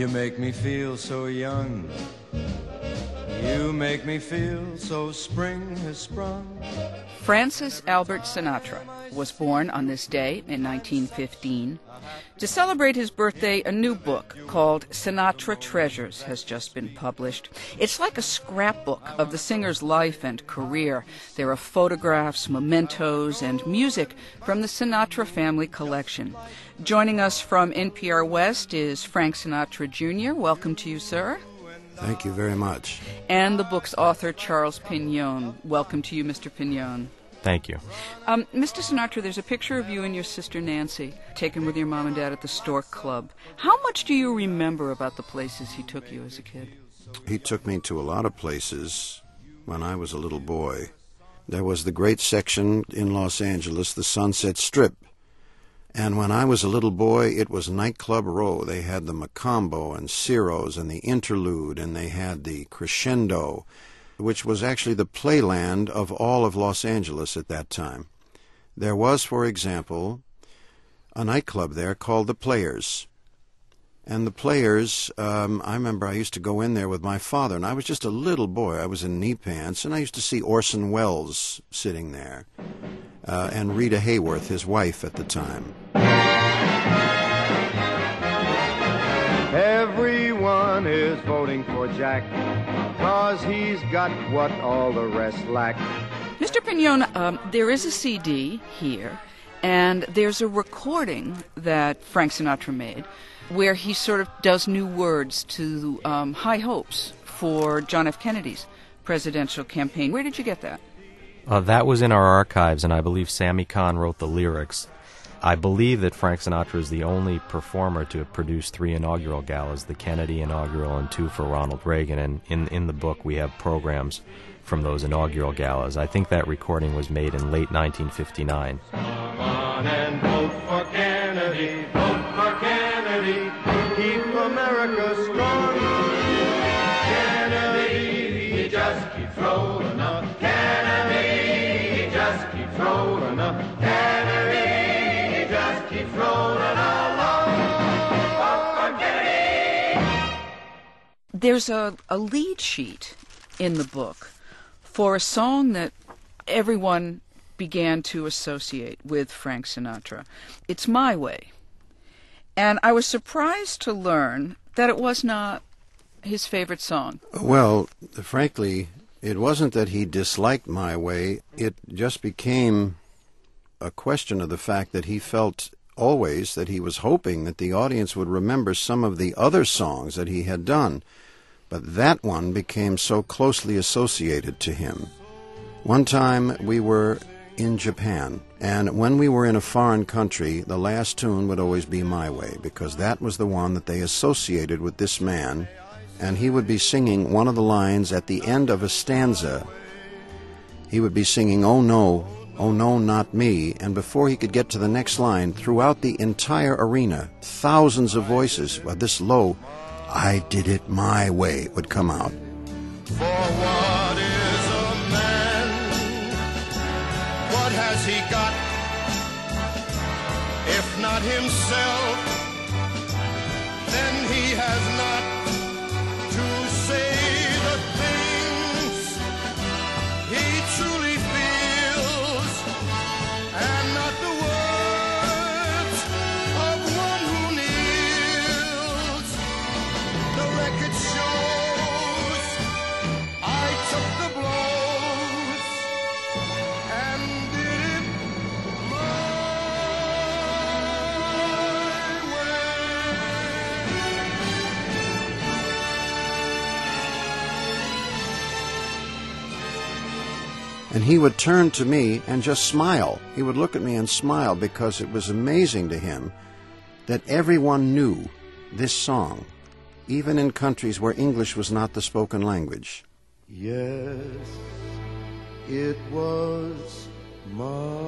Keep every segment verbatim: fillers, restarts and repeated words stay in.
You make me feel so young. You make me feel so spring has sprung. Francis Albert Sinatra was born on this day in nineteen fifteen. To celebrate his birthday, a new book called Sinatra Treasures has just been published. It's like a scrapbook of the singer's life and career. There are photographs, mementos, and music from the Sinatra family collection. Joining us from N P R West is Frank Sinatra Junior Welcome to you, sir. Thank you very much. And the book's author, Charles Pignon. Welcome to you, Mister Pignon. Thank you. Um, Mister Sinatra, there's a picture of you and your sister Nancy taken with your mom and dad at the Stork Club. How much do you remember about the places he took you as a kid? He took me to a lot of places when I was a little boy. There was the great section in Los Angeles, the Sunset Strip. And when I was a little boy, it was Nightclub Row. They had the Macombo and Ciro's and the Interlude, and they had the Crescendo, which was actually the playland of all of Los Angeles at that time. There was, for example, a nightclub there called the Players. And the Players, um, I remember I used to go in there with my father, and I was just a little boy. I was in knee pants, and I used to see Orson Welles sitting there, uh, and Rita Hayworth, his wife at the time. Everyone is voting for Jack, 'cause he's got what all the rest lack. Mister Pignon, um, there is a C D here, and there's a recording that Frank Sinatra made where he sort of does new words to um, High Hopes for John F. Kennedy's presidential campaign. Where did you get that? Uh, that was in our archives, and I believe Sammy Kahn wrote the lyrics. I believe that Frank Sinatra is the only performer to have produced three inaugural galas, the Kennedy inaugural and two for Ronald Reagan, and in, in the book we have programs from those inaugural galas. I think that recording was made in late nineteen fifty-nine. Come on and vote for Kennedy, vote for Kennedy, keep America strong. Kennedy, he just keeps rolling up. Kennedy, he just keeps rolling up. Kennedy, keep rolling along. Vote for Kennedy. There's a, a lead sheet in the book for a song that everyone began to associate with Frank Sinatra. It's My Way. And I was surprised to learn that it was not his favorite song. Well, frankly, it wasn't that he disliked My Way. It just became a question of the fact that he felt always that he was hoping that the audience would remember some of the other songs that he had done, but that one became so closely associated to him. One time we were in Japan, and when we were in a foreign country, the last tune would always be My Way, because that was the one that they associated with this man, and he would be singing one of the lines at the end of a stanza. He would be singing, "Oh no, oh no, not me," and before he could get to the next line, throughout the entire arena, thousands of voices, uh, this low, "I did it my way," would come out. For what is a man? What has he got? If not himself, then he has not to say the things he truly feels, and not the words of one who kneels. The record shows I took the blows and did it my And he would turn to me and just smile. He would look at me and smile, because it was amazing to him that everyone knew this song, even in countries where English was not the spoken language. Yes, it was my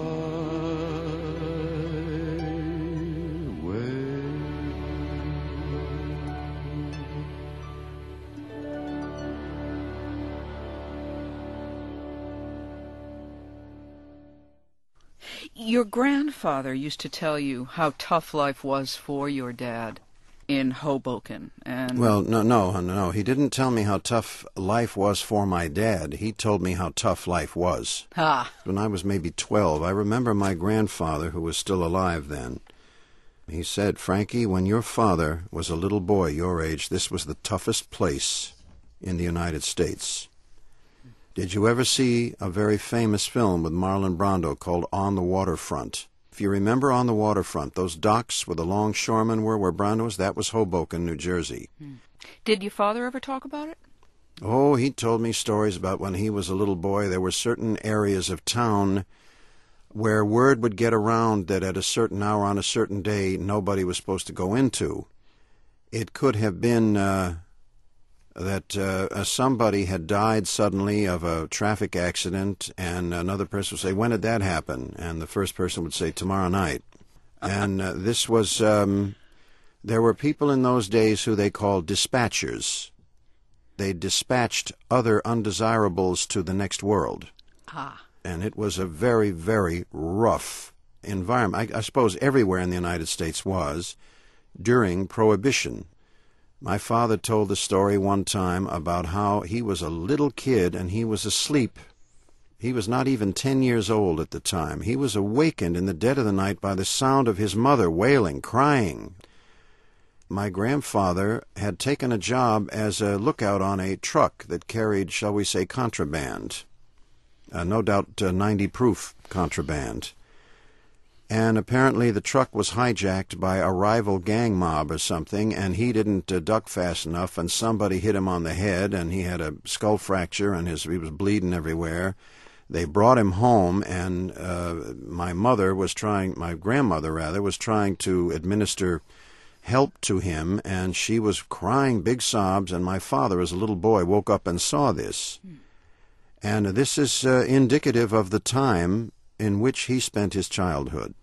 way. Your grandfather used to tell you how tough life was for your dad in Hoboken. And Well, no, no, no. He didn't tell me how tough life was for my dad. He told me how tough life was. Ah. When I was maybe twelve, I remember my grandfather, who was still alive then, he said, Frankie, when your father was a little boy your age, this was the toughest place in the United States. Did you ever see a very famous film with Marlon Brando called On the Waterfront? If you remember On the Waterfront, those docks where the longshoremen were, where Brando was, that was Hoboken, New Jersey. Hmm. Did your father ever talk about it? Oh, he told me stories about when he was a little boy. There were certain areas of town where word would get around that at a certain hour on a certain day nobody was supposed to go into. It could have been uh, that uh, somebody had died suddenly of a traffic accident, and another person would say, when did that happen? And the first person would say, tomorrow night. And uh, this was, um, there were people in those days who they called dispatchers. They dispatched other undesirables to the next world. Ah. And it was a very, very rough environment. I, I suppose everywhere in the United States was during Prohibition. My father told the story one time about how he was a little kid and he was asleep. He was not even ten years old at the time. He was awakened in the dead of the night by the sound of his mother wailing, crying. My grandfather had taken a job as a lookout on a truck that carried, shall we say, contraband. Uh, no doubt uh, ninety proof contraband. And apparently the truck was hijacked by a rival gang mob or something, and he didn't uh, duck fast enough, and somebody hit him on the head, and he had a skull fracture, and his, he was bleeding everywhere. They brought him home, and uh, my mother was trying, my grandmother rather, was trying to administer help to him, and she was crying big sobs, and my father, as a little boy, woke up and saw this. Hmm. And this is uh, indicative of the time in which he spent his childhood.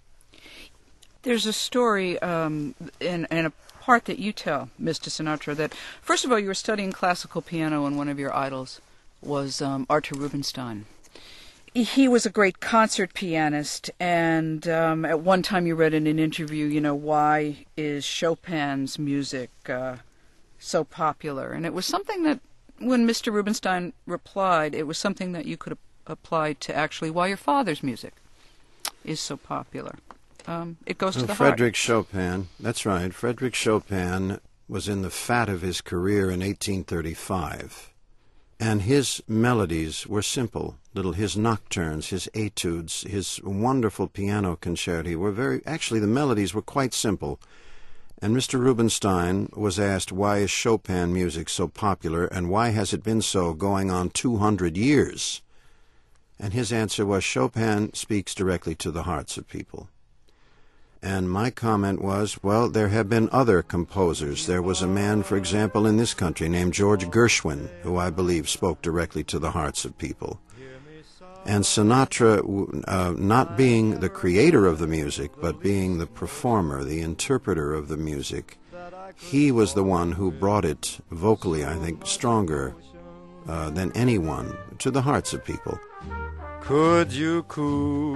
There's a story um, and, and a part that you tell, Mister Sinatra, that, first of all, you were studying classical piano and one of your idols was um, Artur Rubinstein. He was a great concert pianist, and um, at one time you read in an interview, you know, why is Chopin's music uh, so popular? And it was something that, when Mister Rubinstein replied, it was something that you could apply to actually why your father's music is so popular. Um, it goes to well, the Frederick heart. Chopin, that's right. Frederick Chopin was in the fat of his career in eighteen thirty-five. And his melodies were simple. Little his nocturnes, his etudes, his wonderful piano concerti were very, actually the melodies were quite simple. And Mister Rubinstein was asked, why is Chopin music so popular, and why has it been so going on two hundred years? And his answer was, Chopin speaks directly to the hearts of people. And my comment was, well, there have been other composers. There was a man, for example, in this country named George Gershwin, who I believe spoke directly to the hearts of people. And Sinatra, uh, not being the creator of the music, but being the performer, the interpreter of the music, he was the one who brought it vocally, I think, stronger uh, than anyone to the hearts of people. Could you coo?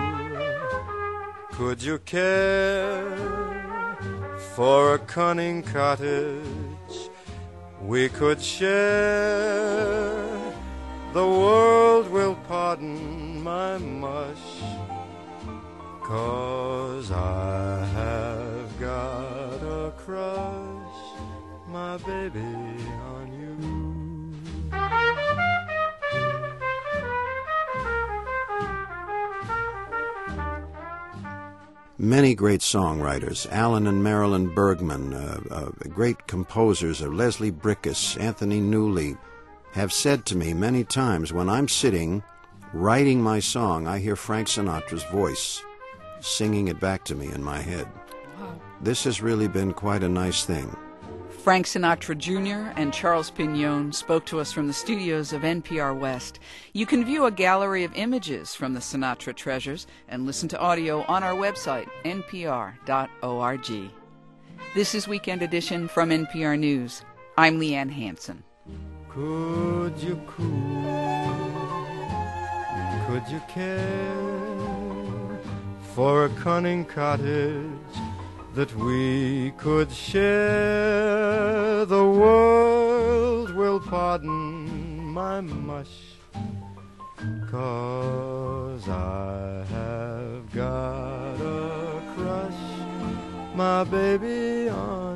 Could you care for a cunning cottage we could share? The world will pardon my mush, 'cause I have got a crush, my baby, on you. Many great songwriters, Alan and Marilyn Bergman, uh, uh, great composers, uh, Leslie Bricusse, Anthony Newley, have said to me many times when I'm sitting writing my song, I hear Frank Sinatra's voice singing it back to me in my head. Wow. This has really been quite a nice thing. Frank Sinatra Junior and Charles Pignon spoke to us from the studios of N P R West. You can view a gallery of images from the Sinatra Treasures and listen to audio on our website, N P R dot org. This is Weekend Edition from N P R News. I'm Leanne Hansen. Could you coo? Could you care for a cunning cottage that we could share, the world will pardon my mush, 'cause I have got a crush, my baby, on